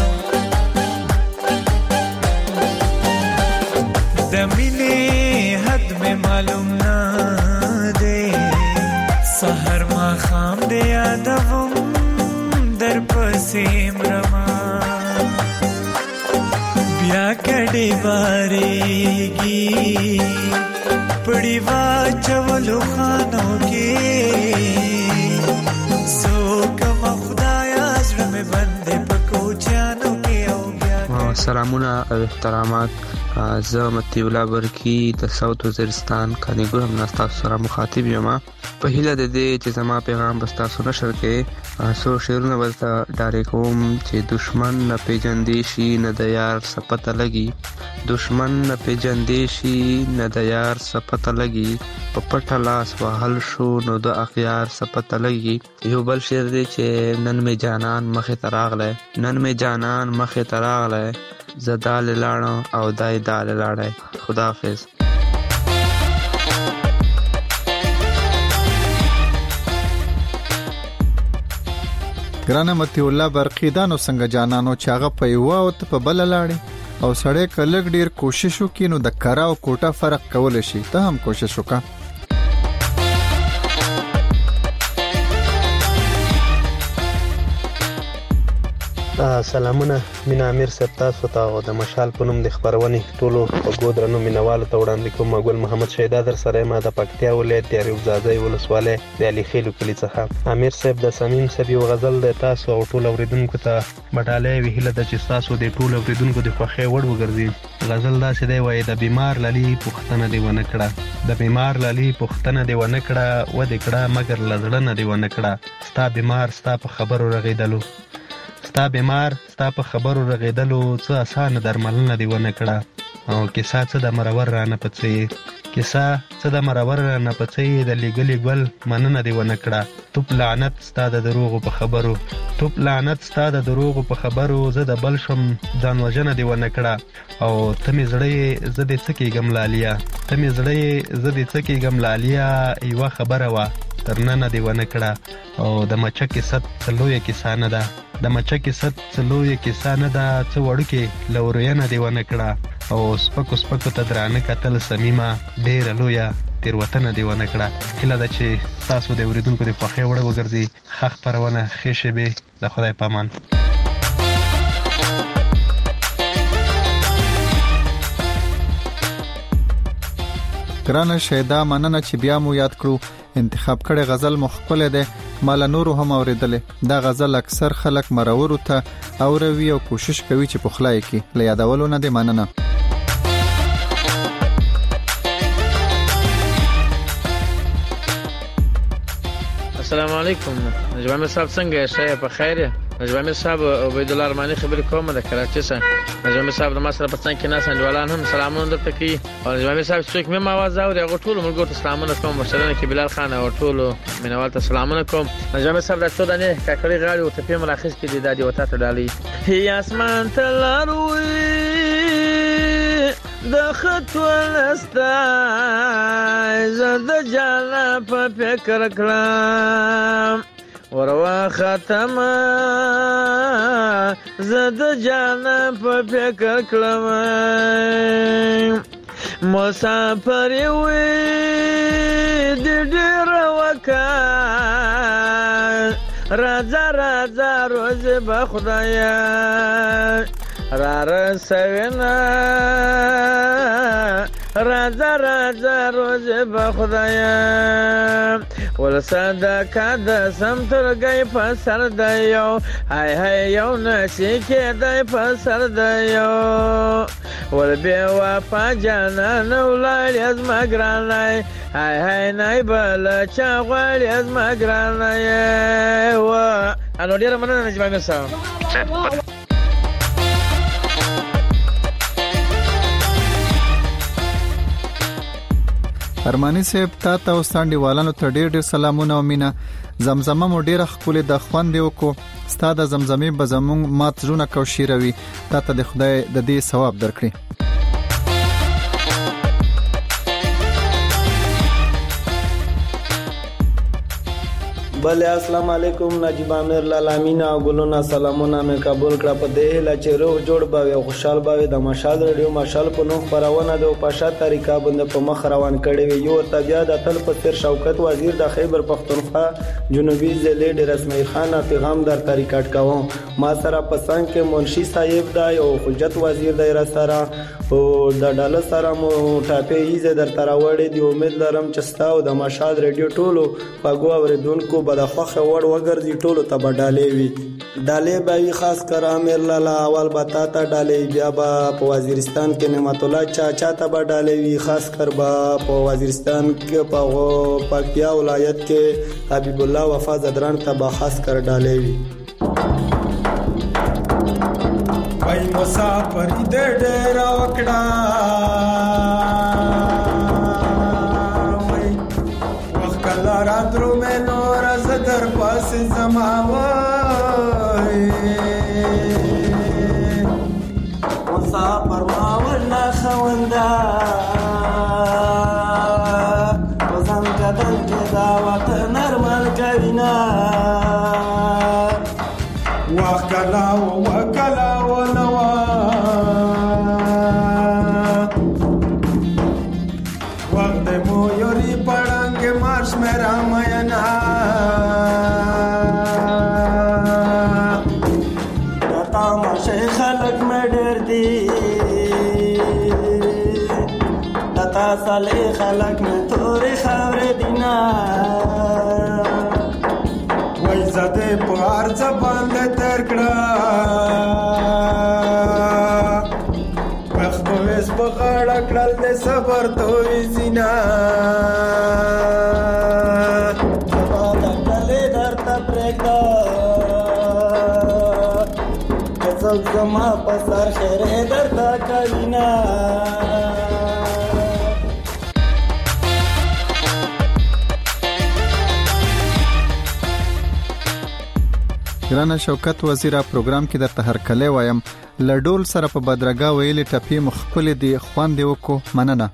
د مینې حد مې معلوم نه دی سهار ماښام دې یادوم در پسې مرمه بیا کډې بارېږي پړی واچولو خانو کې سوکم خدایا زړه مې بندې په کوچانو کې او بیا سلامونه او احترامات. زه متی الله برکی د ساوث وزیرستان کانیګور هم تاسو سره مخاطب یم. په هیله د دې چې زما پیغام بس تاسو نشر کې سو شعرونه ورته ډارې کوم چې دشمن نه پیژندې شي نه د یار سپته لګي دشمن نه پیژندې شي نه د یار سپته لګي په پټه لاس وهل شو نو د اخیار سپته لګي. یو بل شعر دی چې نن مې جانان مخې ته راغلی نن مې جانان مخې ته راغلی زه دالې لاړم او دای دالې لاړی. خداحافظ. ګرانه متی الله برقی دانو څنګه جانانو چې هغه په یو او ته په بل لاړې او سړی کلک ډیر کوشش وکړي نو د کرا او کوټه فرق کول شي. ته هم کوشش وکړه. سلامونه مینا امیر صاحب تاسو ته او د مشال په نوم د خبرونې ټولو په ګودرنو مینوالو ته وړاندې کوم. ګل محمد شیدا در سره ما د پکتیا ولایت د ریو زاځي ولسوالۍ د علي خیلو کلی څخه. امیر صاحب د صمیم صاحب یو غزل د تاسو او ټولو اوریدونکو ته بډالۍ ویله د چې تاسو د ټولو اوریدونکو د خوښۍ وړ وګرځي. غزل دا څه دی وای د بیمار للی پښتنه دی ونه کړه د بیمار للی پښتنه دی ونه کړه و دې کړه مگر لزړه نه دی ونه کړه ستا بیمار ستا په خبرو رغیدلو ستا بیمار ستا په خبرو رغیدلو څه اسانه درملنه دی ونه کړه او کیسه څه د مرور رانه پڅې کیسه څه د مرور رانه پڅې د لګلې ګل مننه دی ونه کړه توپ لعنت ستا د دروغو په خبرو توپ لعنت ستا د دروغو په خبرو زه د بل شم ځان وژنه دی ونه کړه او ته مې زړه زه دې څه کېږم لالیا ته مې زړه زه دې څه کېږم لالیا یوه خبره وه تر ننه دی ونه کړه او د مچکې ست څه لویه کیسه نه ده د مچکې ست څه لویه کیسه نه ده څه وړوکې لورینه دی ونه کړه او سپکو سپکو ته درانه کتل صمیمه ډېره لویه تېروتنه دی ونه کړه. هیله ده چې تاسو د اورېدونکو د خوښۍ وړ وګرځي. ښه خپرونه ښې شېبې د خدای په امان. ګرانه شیدا مننه چې بیا مو یاد کړو. انتخاب کړي غزل مخکله ده مال نور هم اوریدل. دا غزل اکثر خلک مرورو ته اوروي او کوشش کوي چې پخلای کی ل یادولو نه دی. مننه. السلام علیکم. نجوامي صاحب څنګه یې؟ په خیر یې؟ نجوامي صاحب عبید الله ارمانی خبرې کوم د کراچۍ څخه. نجوامي صاحب د ما سره په څنګ کې ناس انډوالان هم سلامونه درته کوي. او نجوامي صاحب څوک مې आवाज اوري هغه ټول ملګرو ته سلامونه کوم. مشرانو کې بلال خان او ټول مینوال ته سلامونه کوم. نجوامي صاحب د څو دانې کاکړي غاړي او ته په ملاخص کې د دادی وتا ته ډالي هي اسمان ته لاروي د خط ولستا زد جانا په فکر کړم وروا ختم زد جانا په فکر کړم مسافر وي د ډیر وکړ راځه راځه روز به خدایا را رسوینا راځه راځه روز به خدایا ول صدقه د سم ترګي په سر د یو هاي هاي یو نشي کې د په سر د یو ول بیا وفا جانان ولای از مګرانای هاي هاي نای بل چا غړي از مګرانای و انو ډیر مننه نجيب عامر صاحب. ارمانی صاحب تا ته وستانډي والانو ته ډېر ډېر سلامونه او مینا. زمزمه مو ډېره ښکلې د خوند وکړو. ستا د زمزمې به زمونږ مات زړونه کوشیروي. تا ته د خدای د دې ثواب درکړي. بله السلام علیکم نجیب عامر لالامینا او ګلونا سلامونه مې قبول کړه په دې هیله چې روح جوړ به او خوشحال به د مشال رادیو مشال په نوم خبرونه د په شا طریقه باندې په مخ روان کړي وي. یو تبیا د تل په تیر شوکت وزیر د خیبر پختونخوا جنوبي ضلع ډیر اسماعیل خان پیغام در طریقات کوم. ما سره پسند کې منشي صاحب دا او حجت وزیر د سره او د ډاله سره مو ټاپې ایزه در تراوړې دی. امید لرم چې تاسو د مشال رادیو ټولو پاګو اوریدونکو د خوخه وړ وګرځي ټولو ته بدالې وي. ډالې به خاص کر امیر لالا اول بتا ته ډالې بیا به په وزیرستان کې نعمت الله چاچا ته بدالې وي. خاص کر به په وزیرستان کې په پکتیا ولایت کې حبیب الله وفا زدران ته به خاص کر ډالې وي. وای مسافر دې ډېر وکړه وای وخت کله راترو مې نور زدر پاس زما وای مسافر ما ولا خوندا وزن کدل کې دا وخت نرمال کوینا وکلا وکلا ولوا وقت مو یوري پړنګ مارش مې راماینا دتا مشه خلق مې ډېر دي دتا سالي خلق مې تورې خاورې دینا وای زده په هر ځبان د ترکړه وخت وس په غړ کړل د صبر توي زینا په دکلې درته پرېګا کڅل زما په سر خیره درته کلینا ګرانه شوکت وزیره پروګرام کې درته هر کله وایم لډول سره په بدرګه ویلې ټپی مخکل دی خوان دی وکړو مننه.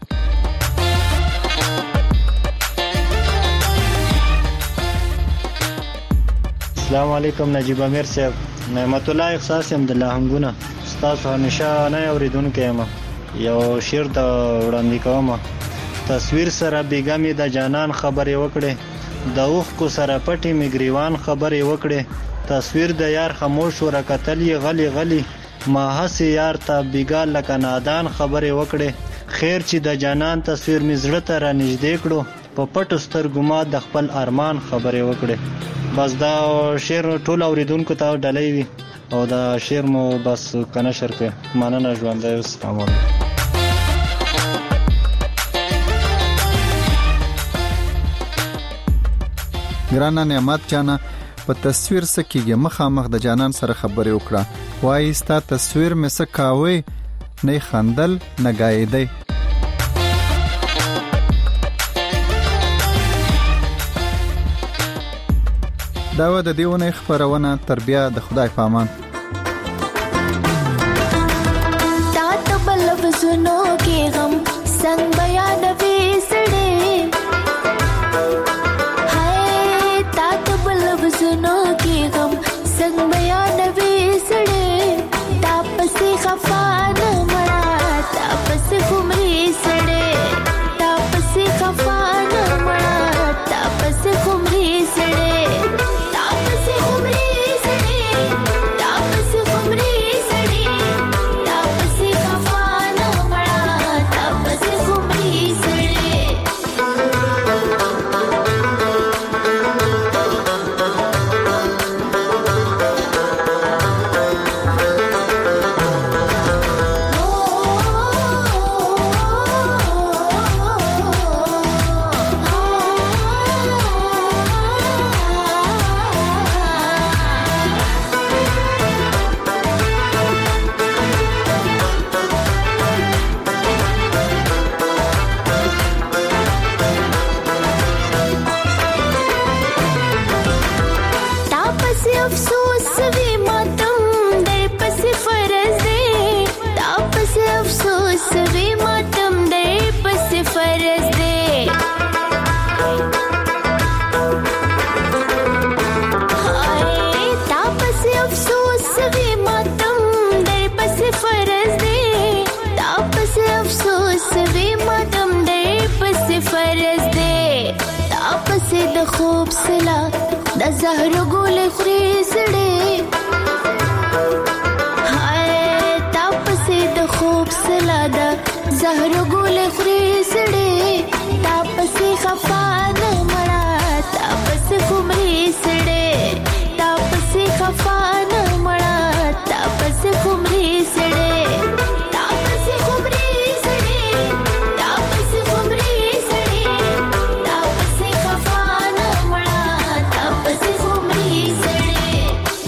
السلام علیکم نجیب عامر صاحب نعمت الله احساس ام د لهنګونه تاسو همیشه نه اوریدونکو یم. یو شعر د وړاندې کوم. تصویر سره بیګمی د جانان خبرې وکړي د اوخ کو سره پټي میګریوان خبرې وکړي تصویر د یار خاموش ورکتل غلی غلی ما هسي یار ته بیګال لکه نادان خبرې وکړي خیر چې د جانان تصویر می زړه ته را نږدې کړو په پټو سترګو ما د خپل ارمان خبرې وکړي. بس دا شعر ټول اوریدونکو ته ډالۍ وي او دا شعر مو بس کنه شر کې مننه ژوندۍ اوس. السلام علیکم. ګرانه نعمت جانا په تصویر سکیږي مخامخ د جانان سره خبرې وکړه وای ستا تصویر مې سکاوي نه خندل نه گایدې. دا و د دیونه خبرونه تربیه د خدای پامان. تا ته بل وسنو کې غم څنګه بیان وېسړې هاي تا ته بل وسنو کې غم څنګه بیان وېسړې تا پسې خفان مړه تا پسې خمري سړې تا پسې خفان مړه تا پسې خمري سړې خمري سړې تا پسې خفان مړه تا پسې خمري افسوس وی ماتم در پس فرض دے تا پس افسوس وی ماتم در پس فرض دے ہائے تا پس افسوس وی ماتم در پس فرض دے تا پس افسوس وی ماتم در پس فرض دے تا پس د خوب سلا د زهر ګل خوري سړې هاي تا پسې د خوب سلا د زهر ګل خوري سړې تا پسې خفا نه مړه تا پسې خمري سړې تا پسې خفا نه مړه تا پسې خمري سړې تا پسې خمري سړې تا پسې خمري سړې تا پسې خفا نه مړه تا پسې خمري سړې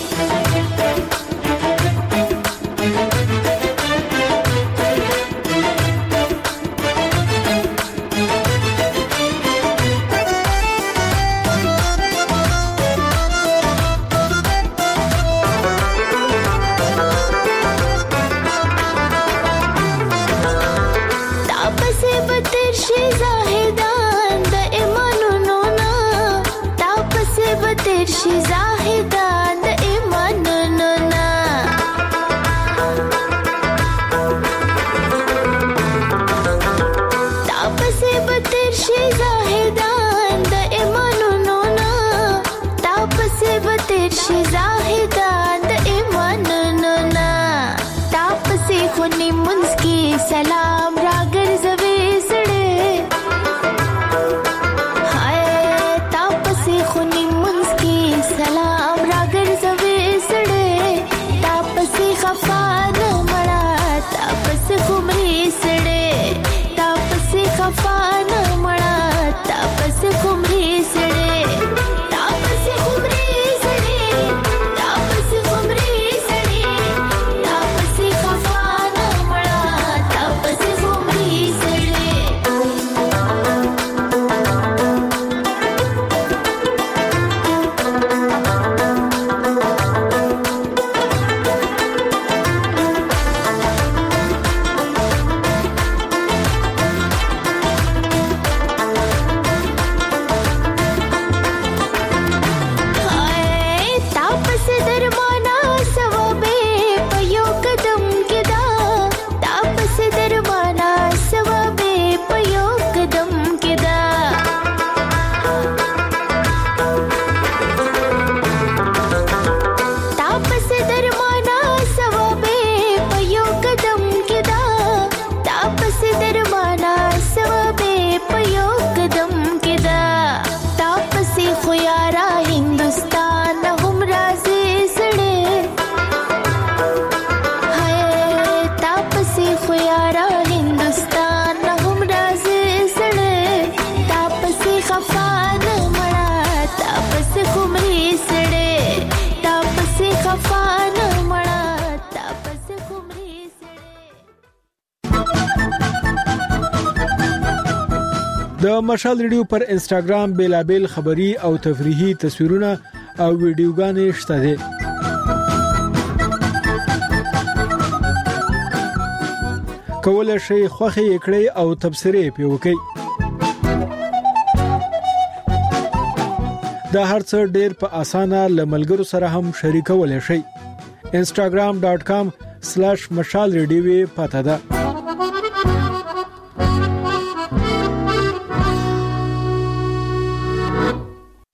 شي زاهدان د ایمانونو نه تا پسې به تېر شي زاهدان د ایمانونو نه تا پسې به تېر شي زاهدان د ایمانونو نه تا پسې خو نیمونځ کې سلام راګرځوي سړې سلام راګرځوي سړې تا پسې خفا نه مړه تا پسې خمري سړې تا پسې خفا نه مړه تا پسې خمري سړې تا پسې خمري سړې تا پسې خمري سړې تا پسې خفا نه مړه تا پسې خمري سړې د مشال ریډیو پر انسټاګرام بیلابل خبری او تفریحي تصویرونه او ویډیوګانې شته دي. کولای شئ خوښي کړئ او تبصرې پې وکړئ. دا هرڅه ډېر په اسانه لملګرو سره هم شریکولای شئ. instagram dot com slash mashal radio پته ده.